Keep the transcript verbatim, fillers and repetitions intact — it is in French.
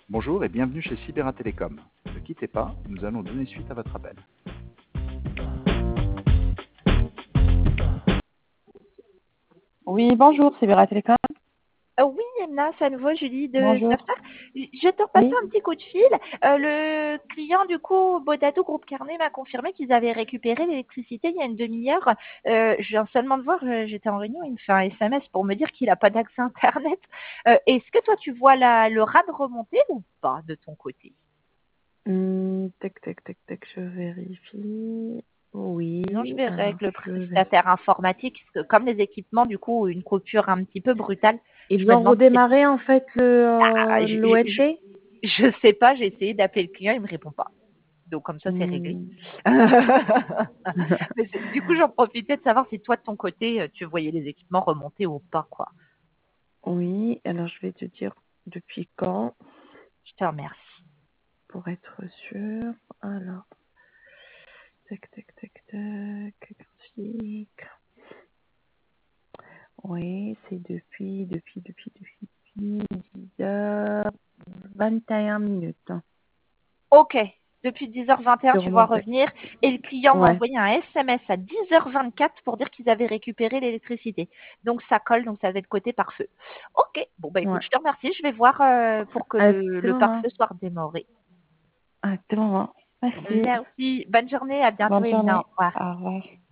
Bonjour et bienvenue chez Sibera Télécom. Ne quittez pas, nous allons donner suite à votre appel. Oui, bonjour, c'est Vera Télécom. Euh, oui, Emna, c'est à nouveau Julie de Bonjour. Software. Je te repasse Oui. un petit coup de fil. Euh, le client, du coup, Bodato Groupe Carnet m'a confirmé qu'ils avaient récupéré l'électricité il y a une demi-heure. Euh, je viens seulement de voir, je- j'étais en réunion, il me fait un S M S pour me dire qu'il n'a pas d'accès Internet. Euh, Est-ce que toi, tu vois la, le RAD remonter ou pas de ton côté? Hum, tac, tac, tac, tac, je vérifie. Oui. Sinon, je verrai Alors, avec le je vais... prestataire informatique, parce que comme les équipements, du coup, une coupure un petit peu brutale, je Ils me ont demande si redémarré en fait le ah, euh, je, je, l'O L je, T. je sais pas, j'ai essayé d'appeler le client, il me répond pas. Donc comme ça, c'est réglé. Hum, Mais c'est- du coup, j'en profitais de savoir si toi, de ton côté, euh, tu voyais les équipements remonter ou pas, quoi. Oui, alors je vais te dire depuis quand, Je te remercie. pour être sûr. Alors, tac, tac, tac, tac, graphique. Oui, c'est depuis, depuis, depuis, depuis, depuis dix heures vingt et un minutes. Ok. Depuis dix heures vingt et un, C'est tu vois remonté. revenir. Et le client m'a Ouais. envoyé un S M S à dix heures vingt-quatre pour dire qu'ils avaient récupéré l'électricité. Donc ça colle, donc ça va être côté pare-feu. Ok. Bon, bah écoute, Ouais. je te remercie. Je vais voir euh, pour que À le, tout le moment. pare-feu soit redémarré. À tout moment. Merci. Merci. Bonne journée. À bientôt, Bonne Emina. Au journée. revoir. Au revoir.